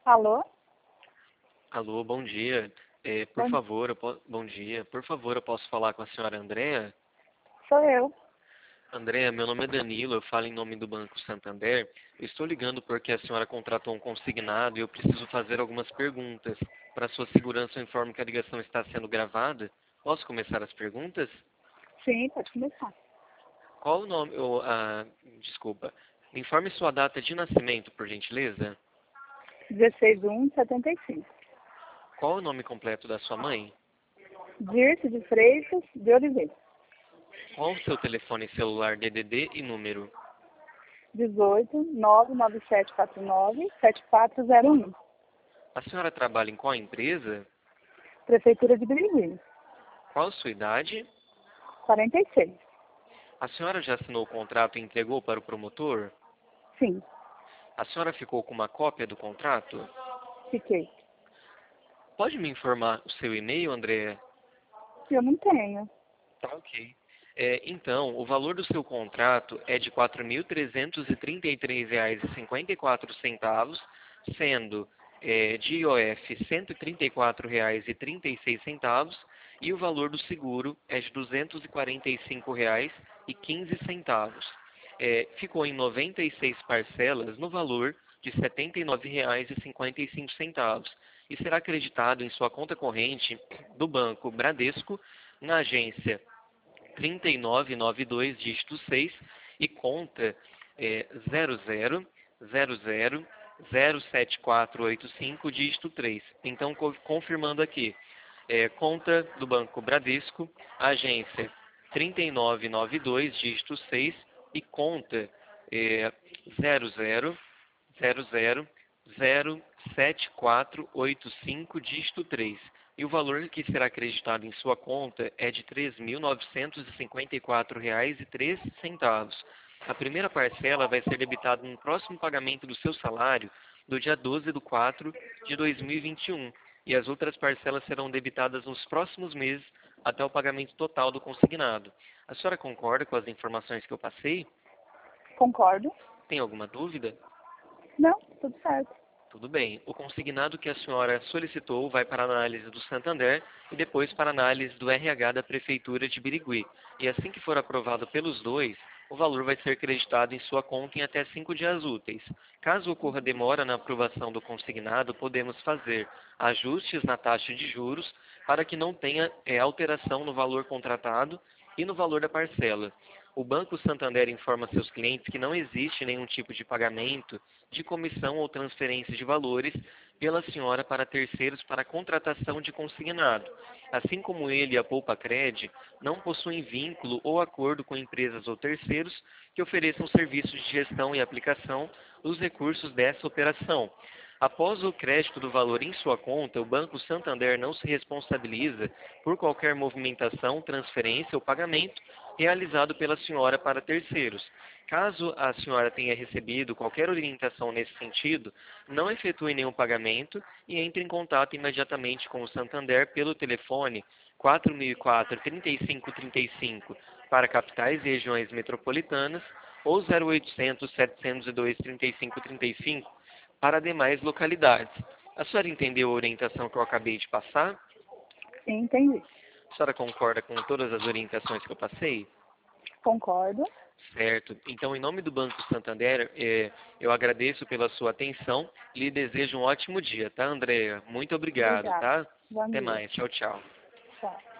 Alô? Alô, bom dia. Por Bom, favor, bom dia. Por favor, eu posso falar com a senhora Andréa? sou eu. Andréa, meu nome é Danilo, eu falo em nome do Banco Santander. Eu estou ligando porque a senhora contratou um consignado e eu preciso fazer algumas perguntas. Para sua segurança, eu informo que a ligação está sendo gravada. Posso começar as perguntas? Sim, pode começar. Qual o nome... desculpa. Me informe sua data de nascimento, por gentileza. 16/1/75. Qual o nome completo da sua mãe? Dirce de Freitas de Oliveira. Qual o seu telefone celular DDD e número? 18 99749 7401. A senhora trabalha em qual empresa? Prefeitura de Birigui. Qual a sua idade? 46. A senhora já assinou o contrato e entregou para o promotor? Sim, A senhora ficou com uma cópia do contrato? fiquei. Pode me informar o seu e-mail, André? Eu não tenho. Tá, ok. Então, o valor do seu contrato é de R$ 4.333,54, sendo de IOF R$ 134,36 e o valor do seguro é de R$ 245,15. Ficou em 96 parcelas no valor de R$ 79,55 e será acreditado em sua conta corrente do Banco Bradesco na agência 3992, dígito 6, e conta 00007485, dígito 3. Então, confirmando aqui, conta do Banco Bradesco, agência 3992, dígito 6, e conta 00007485, dígito 3. E o valor que será acreditado em sua conta é de R$ 3.954,03. A primeira parcela vai ser debitada no próximo pagamento do seu salário, do dia 12/4/2021, e as outras parcelas serão debitadas nos próximos meses até o pagamento total do consignado. A senhora concorda com as informações que eu passei? Concordo? Tem alguma dúvida? Não, tudo certo. Tudo bem. O consignado que a senhora solicitou vai para a análise do Santander e depois para a análise do RH da Prefeitura de Birigui. E assim que for aprovado pelos dois, o valor vai ser creditado em sua conta em até 5 dias úteis. Caso ocorra demora na aprovação do consignado, podemos fazer ajustes na taxa de juros para que não tenha alteração no valor contratado e no valor da parcela. O Banco Santander informa seus clientes que não existe nenhum tipo de pagamento de comissão ou transferência de valores pela senhora para terceiros para a contratação de consignado. Assim como ele e a Poupa Cred não possuem vínculo ou acordo com empresas ou terceiros que ofereçam serviços de gestão e aplicação dos recursos dessa operação. Após o crédito do valor em sua conta, o Banco Santander não se responsabiliza por qualquer movimentação, transferência ou pagamento realizado pela senhora para terceiros. Caso a senhora tenha recebido qualquer orientação nesse sentido, não efetue nenhum pagamento e entre em contato imediatamente com o Santander pelo telefone 4004-3535 para capitais e regiões metropolitanas ou 0800 702 3535 para demais localidades. A senhora entendeu a orientação que eu acabei de passar? Sim, entendi. A senhora concorda com todas as orientações que eu passei? Concordo. Certo. Então, em nome do Banco Santander, eu agradeço pela sua atenção e lhe desejo um ótimo dia, tá, Andréa? Muito obrigado, Obrigada. tá? Bom Até dia. mais. Tchau, tchau. Tchau.